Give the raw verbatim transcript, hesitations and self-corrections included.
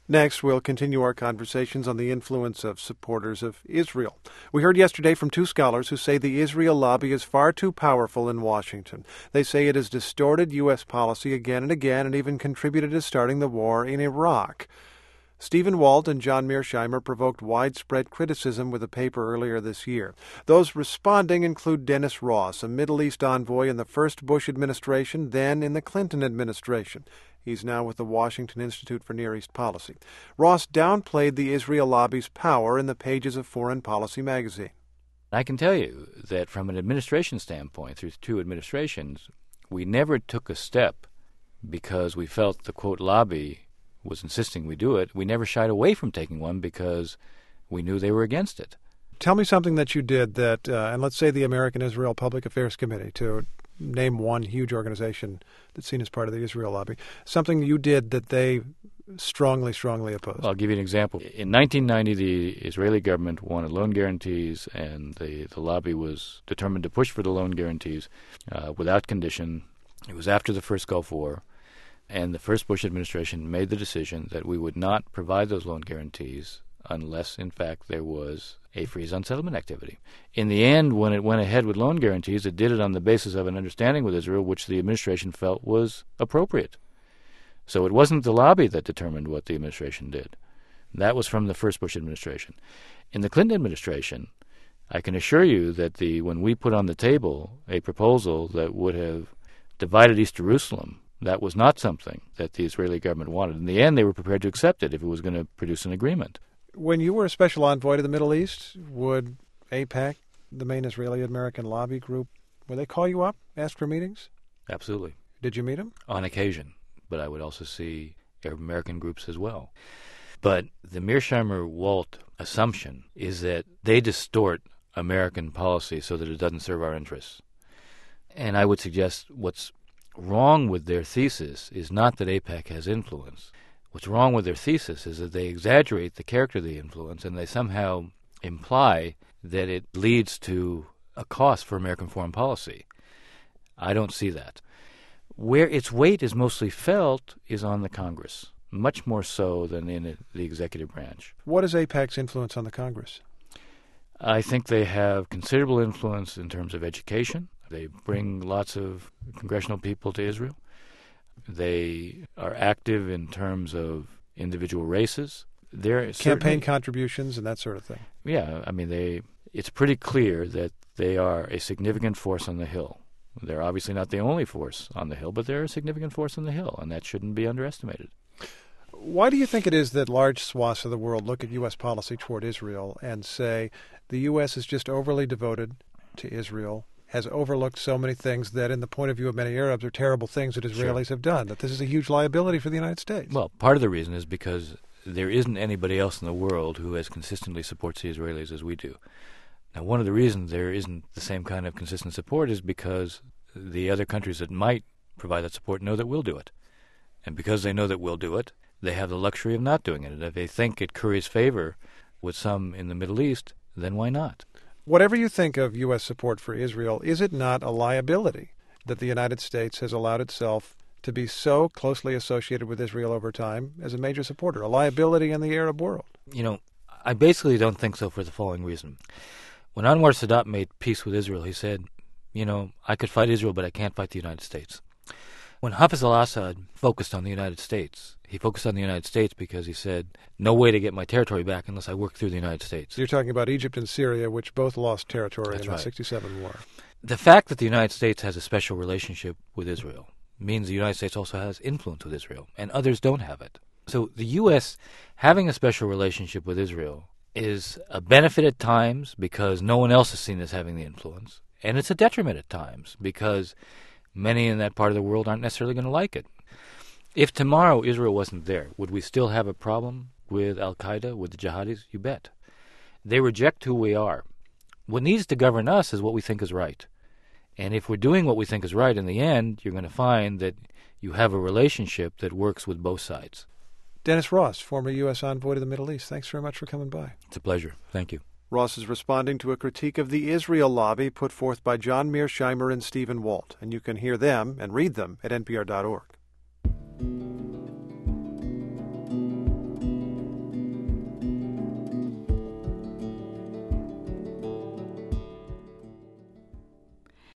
Next, we'll continue our conversations on the influence of supporters of Israel. We heard yesterday from two scholars who say the Israel lobby is far too powerful in Washington. They say it has distorted U S policy again and again and even contributed to starting the war in Iraq. Stephen Walt and John Mearsheimer provoked widespread criticism with a paper earlier this year. Those responding include Dennis Ross, a Middle East envoy in the first Bush administration, then in the Clinton administration. He's now with the Washington Institute for Near East Policy. Ross downplayed the Israel lobby's power in the pages of Foreign Policy magazine. I can tell you that from an administration standpoint, through two administrations, we never took a step because we felt the, quote, lobby was insisting we do it. We never shied away from taking one because we knew they were against it. Tell me something that you did that, uh, and let's say the American Israel Public Affairs Committee, to name one huge organization that's seen as part of the Israel lobby, something you did that they strongly, strongly opposed. I'll give you an example. In nineteen ninety, the Israeli government wanted loan guarantees, and the, the lobby was determined to push for the loan guarantees uh, without condition. It was after the first Gulf War, and the first Bush administration made the decision that we would not provide those loan guarantees unless, in fact, there was a freeze on settlement activity. In the end, when it went ahead with loan guarantees, it did it on the basis of an understanding with Israel, which the administration felt was appropriate. So it wasn't the lobby that determined what the administration did. That was from the first Bush administration. In the Clinton administration, I can assure you that the when we put on the table a proposal that would have divided East Jerusalem, that was not something that the Israeli government wanted. In the end, they were prepared to accept it if it was going to produce an agreement. When you were a special envoy to the Middle East, would AIPAC, the main Israeli-American lobby group, would they call you up, ask for meetings? Absolutely. Did you meet them? On occasion, but I would also see Arab American groups as well. But the Mearsheimer-Walt assumption is that they distort American policy so that it doesn't serve our interests. And I would suggest what's wrong with their thesis is not that AIPAC has influence. What's wrong with their thesis is that they exaggerate the character of the influence and they somehow imply that it leads to a cost for American foreign policy. I don't see that. Where its weight is mostly felt is on the Congress, much more so than in the executive branch. What is AIPAC's influence on the Congress? I think they have considerable influence in terms of education. They bring lots of congressional people to Israel. They are active in terms of individual races. They're campaign contributions and that sort of thing. Yeah, I mean, they. It's pretty clear that they are a significant force on the Hill. They're obviously not the only force on the Hill, but they're a significant force on the Hill, and that shouldn't be underestimated. Why do you think it is that large swaths of the world look at U S policy toward Israel and say the U S is just overly devoted to Israel, has overlooked so many things that, in the point of view of many Arabs, are terrible things that Israelis Sure. have done, that this is a huge liability for the United States? Well, part of the reason is because there isn't anybody else in the world who as consistently supports the Israelis as we do. Now, one of the reasons there isn't the same kind of consistent support is because the other countries that might provide that support know that we'll do it. And because they know that we'll do it, they have the luxury of not doing it. And if they think it curries favor with some in the Middle East, then why not? Whatever you think of U S support for Israel, is it not a liability that the United States has allowed itself to be so closely associated with Israel over time as a major supporter, a liability in the Arab world? You know, I basically don't think so for the following reason. When Anwar Sadat made peace with Israel, he said, you know, I could fight Israel, but I can't fight the United States. When Hafez al-Assad focused on the United States, he focused on the United States because he said, no way to get my territory back unless I work through the United States. You're talking about Egypt and Syria, which both lost territory That's in right. the sixty-seven war. The fact that the United States has a special relationship with Israel means the United States also has influence with Israel, and others don't have it. So the U S having a special relationship with Israel is a benefit at times because no one else is seen as having the influence, and it's a detriment at times because many in that part of the world aren't necessarily going to like it. If tomorrow Israel wasn't there, would we still have a problem with al-Qaeda, with the jihadis? You bet. They reject who we are. What needs to govern us is what we think is right. And if we're doing what we think is right in the end, you're going to find that you have a relationship that works with both sides. Dennis Ross, former U S envoy to the Middle East, thanks very much for coming by. It's a pleasure. Thank you. Ross is responding to a critique of the Israel lobby put forth by John Mearsheimer and Stephen Walt, and you can hear them and read them at N P R dot org.